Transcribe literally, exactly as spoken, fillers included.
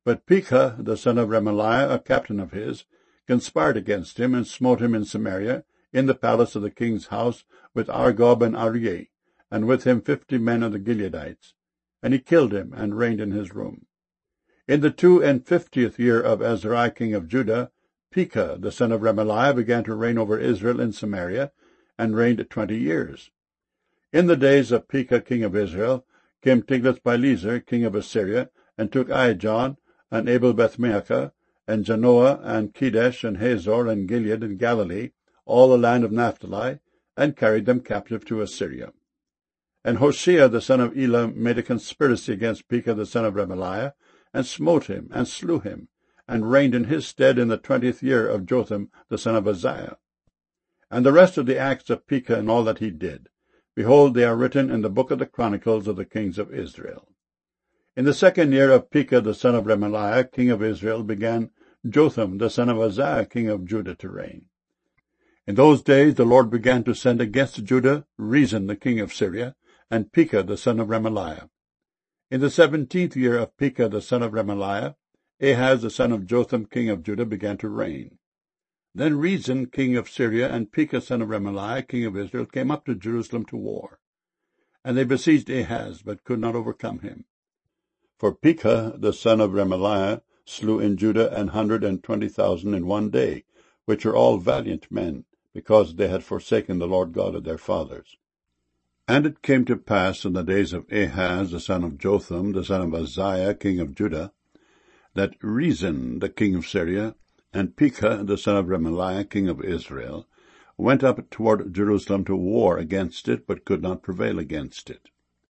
But Pekah the son of Remaliah, a captain of his, conspired against him, and smote him in Samaria, in the palace of the king's house, with Argob and Arieh, and with him fifty men of the Gileadites. And he killed him, and reigned in his room. In the two and fiftieth year of Azariah king of Judah, Pekah the son of Remaliah began to reign over Israel in Samaria, and reigned twenty years. In the days of Pekah king of Israel came Tiglath-Pileser king of Assyria, and took Aijalon, and Abel-Beth-maachah, and Janoah, and Kedesh, and Hazor, and Gilead, and Galilee, all the land of Naphtali, and carried them captive to Assyria. And Hoshea the son of Elah made a conspiracy against Pekah the son of Remaliah, and smote him, and slew him, and reigned in his stead in the twentieth year of Jotham the son of Uzziah. And the rest of the acts of Pekah and all that he did, behold, they are written in the book of the Chronicles of the kings of Israel. In the second year of Pekah the son of Remaliah, king of Israel, began Jotham the son of Uzziah, king of Judah, to reign. In those days the Lord began to send against Judah Rezin the king of Syria, and Pekah the son of Remaliah. In the seventeenth year of Pekah the son of Remaliah, Ahaz the son of Jotham king of Judah began to reign. Then Rezin king of Syria and Pekah son of Remaliah king of Israel came up to Jerusalem to war. And they besieged Ahaz, but could not overcome him. For Pekah the son of Remaliah slew in Judah an hundred and twenty thousand in one day, which are all valiant men, because they had forsaken the Lord God of their fathers. And it came to pass in the days of Ahaz the son of Jotham, the son of Uzziah, king of Judah, that Rezin the king of Syria, and Pekah the son of Remaliah, king of Israel, went up toward Jerusalem to war against it, but could not prevail against it.